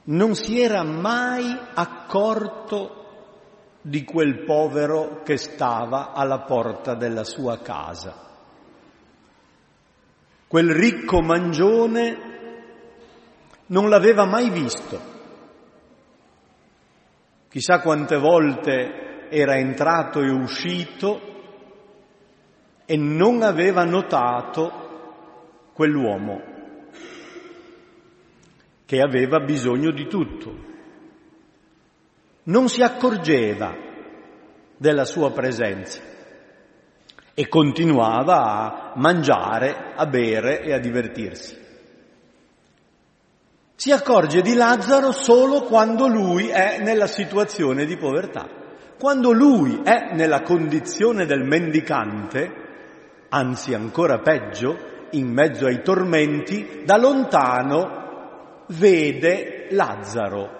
non si era mai accorto di quel povero che stava alla porta della sua casa. Quel ricco mangione non l'aveva mai visto. Chissà quante volte era entrato e uscito e non aveva notato quell'uomo che aveva bisogno di tutto. Non si accorgeva della sua presenza e continuava a mangiare, a bere e a divertirsi. Si accorge di Lazzaro solo quando lui è nella situazione di povertà. Quando lui è nella condizione del mendicante, anzi ancora peggio, in mezzo ai tormenti, da lontano vede Lazzaro.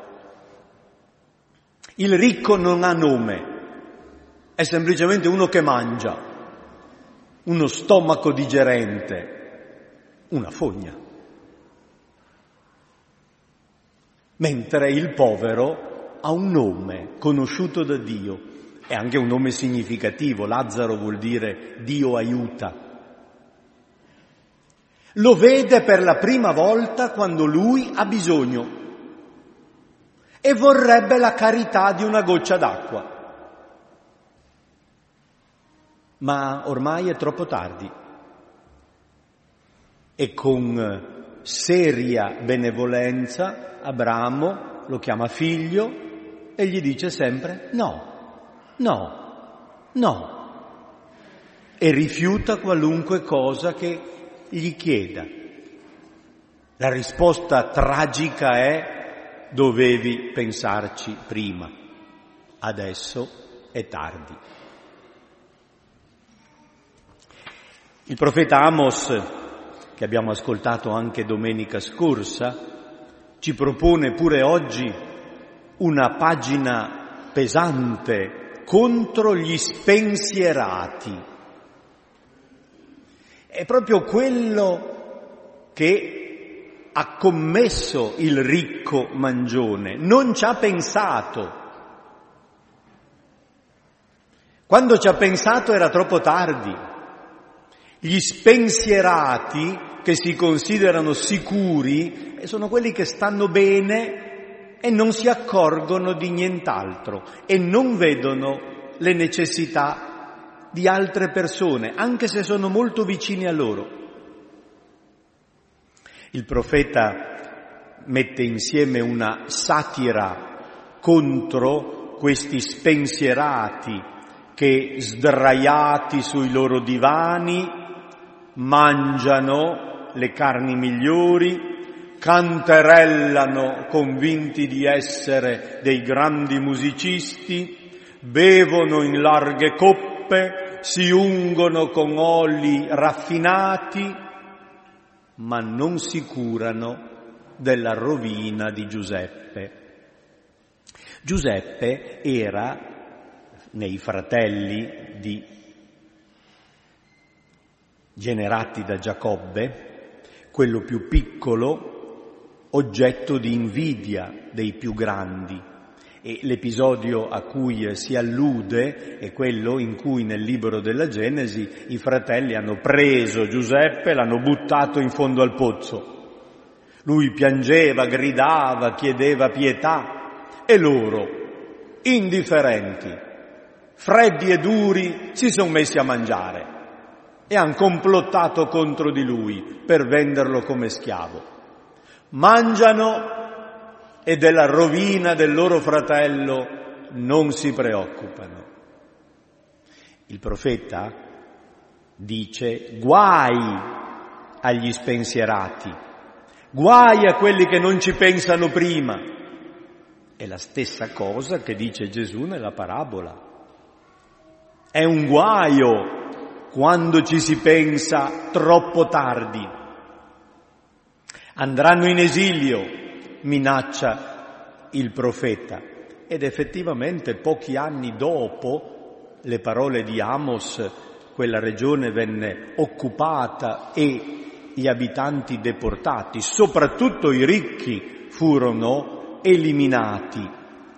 Il ricco non ha nome, è semplicemente uno che mangia, uno stomaco digerente, una fogna. Mentre il povero ha un nome conosciuto da Dio, è anche un nome significativo, Lazzaro vuol dire Dio aiuta. Lo vede per la prima volta quando lui ha bisogno e vorrebbe la carità di una goccia d'acqua. Ma ormai è troppo tardi e con seria benevolenza Abramo lo chiama figlio e gli dice sempre no, no, no, e rifiuta qualunque cosa che gli chieda. La risposta tragica è: dovevi pensarci prima, adesso è tardi. Il profeta Amos, che abbiamo ascoltato anche domenica scorsa, ci propone pure oggi una pagina pesante contro gli spensierati. È proprio quello che ha commesso il ricco mangione, non ci ha pensato. Quando ci ha pensato era troppo tardi. Gli spensierati, che si considerano sicuri, sono quelli che stanno bene e non si accorgono di nient'altro e non vedono le necessità di altre persone, anche se sono molto vicini a loro. Il profeta mette insieme una satira contro questi spensierati che, sdraiati sui loro divani, mangiano le carni migliori, canterellano convinti di essere dei grandi musicisti, bevono in larghe coppe, si ungono con oli raffinati, ma non si curano della rovina di Giuseppe. Giuseppe era, nei fratelli generati da Giacobbe, quello più piccolo, oggetto di invidia dei più grandi. E l'episodio a cui si allude è quello in cui nel libro della Genesi i fratelli hanno preso Giuseppe e l'hanno buttato in fondo al pozzo. Lui piangeva, gridava, chiedeva pietà e loro, indifferenti, freddi e duri, si sono messi a mangiare e hanno complottato contro di lui per venderlo come schiavo. Mangiano e della rovina del loro fratello non si preoccupano. Il profeta dice: guai agli spensierati, guai a quelli che non ci pensano prima. È la stessa cosa che dice Gesù nella parabola. È un guaio quando ci si pensa troppo tardi. Andranno in esilio, minaccia il profeta, ed effettivamente pochi anni dopo le parole di Amos quella regione venne occupata e gli abitanti deportati, soprattutto i ricchi furono eliminati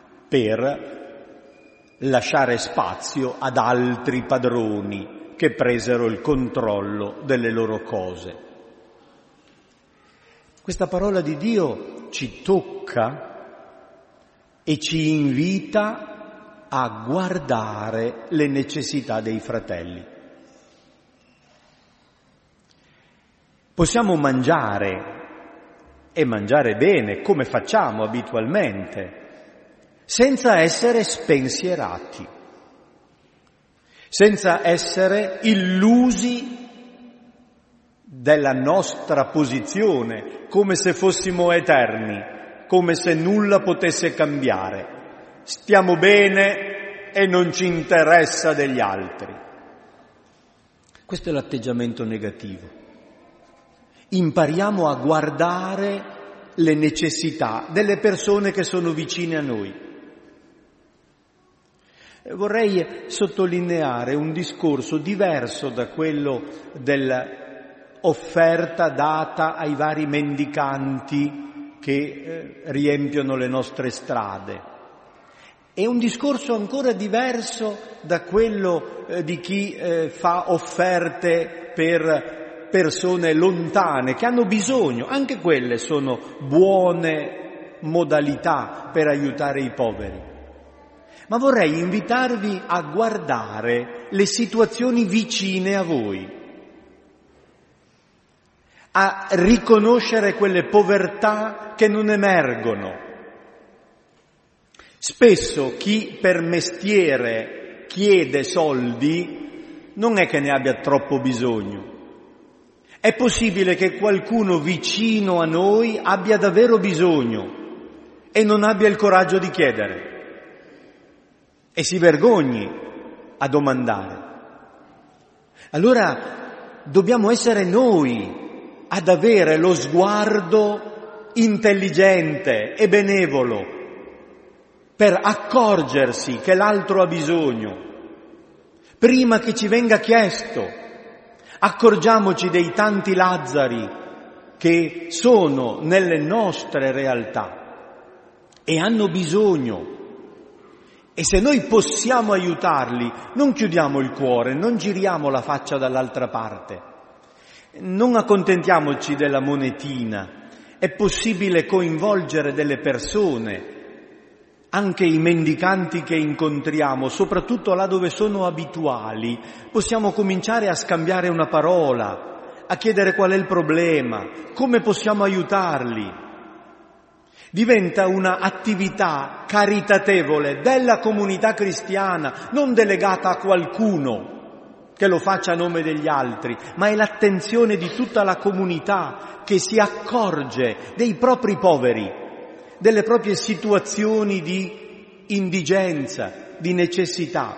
per lasciare spazio ad altri padroni che presero il controllo delle loro cose. Questa parola di Dio ci tocca e ci invita a guardare le necessità dei fratelli. Possiamo mangiare e mangiare bene, come facciamo abitualmente, senza essere spensierati, senza essere illusi della nostra posizione, come se fossimo eterni, come se nulla potesse cambiare. Stiamo bene e non ci interessa degli altri. Questo è l'atteggiamento negativo. Impariamo a guardare le necessità delle persone che sono vicine a noi. Vorrei sottolineare un discorso diverso da quello dell'offerta data ai vari mendicanti che riempiono le nostre strade. È un discorso ancora diverso da quello di chi fa offerte per persone lontane che hanno bisogno. Anche quelle sono buone modalità per aiutare i poveri. Ma vorrei invitarvi a guardare le situazioni vicine a voi, a riconoscere quelle povertà che non emergono. Spesso chi per mestiere chiede soldi non è che ne abbia troppo bisogno. È possibile che qualcuno vicino a noi abbia davvero bisogno e non abbia il coraggio di chiedere e si vergogni a domandare. Allora dobbiamo essere noi ad avere lo sguardo intelligente e benevolo per accorgersi che l'altro ha bisogno prima che ci venga chiesto. Accorgiamoci dei tanti Lazzari che sono nelle nostre realtà e hanno bisogno. E se noi possiamo aiutarli, non chiudiamo il cuore, non giriamo la faccia dall'altra parte, non accontentiamoci della monetina. È possibile coinvolgere delle persone, anche i mendicanti che incontriamo, soprattutto là dove sono abituali. Possiamo cominciare a scambiare una parola, a chiedere qual è il problema, come possiamo aiutarli. Diventa una attività caritatevole della comunità cristiana, non delegata a qualcuno che lo faccia a nome degli altri, ma è l'attenzione di tutta la comunità che si accorge dei propri poveri, delle proprie situazioni di indigenza, di necessità.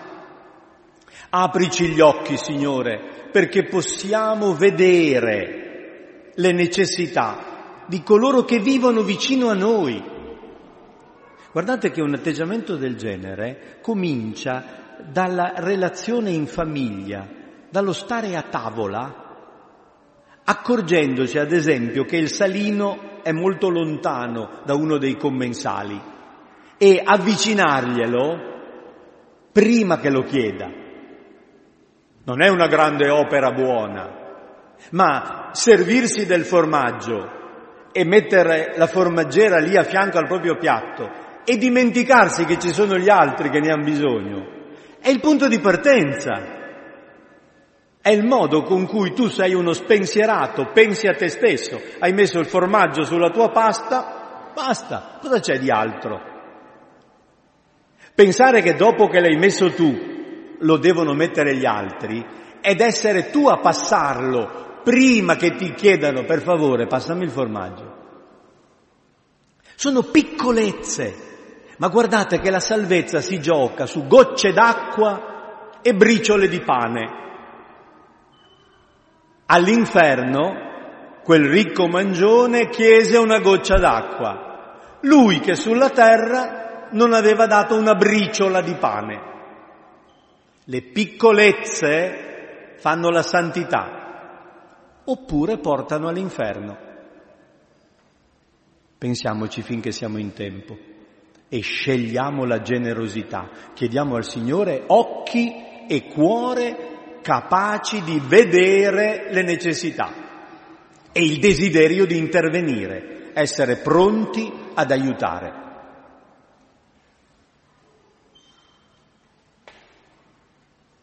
Aprici gli occhi, Signore, perché possiamo vedere le necessità di coloro che vivono vicino a noi. Guardate che un atteggiamento del genere comincia dalla relazione in famiglia, dallo stare a tavola, accorgendosi ad esempio che il salino è molto lontano da uno dei commensali e avvicinarglielo prima che lo chieda. Non è una grande opera buona, ma servirsi del formaggio e mettere la formaggera lì a fianco al proprio piatto e dimenticarsi che ci sono gli altri che ne hanno bisogno è il punto di partenza. È il modo con cui tu sei uno spensierato, pensi a te stesso, hai messo il formaggio sulla tua pasta, basta, cosa c'è di altro? Pensare che dopo che l'hai messo tu lo devono mettere gli altri ed essere tu a passarlo prima che ti chiedano per favore passami il formaggio. Sono piccolezze, ma guardate che la salvezza si gioca su gocce d'acqua e briciole di pane. All'inferno quel ricco mangione chiese una goccia d'acqua, lui che sulla terra non aveva dato una briciola di pane. Le piccolezze fanno la santità, oppure portano all'inferno. Pensiamoci finché siamo in tempo e scegliamo la generosità. Chiediamo al Signore occhi e cuore capaci di vedere le necessità e il desiderio di intervenire, essere pronti ad aiutare.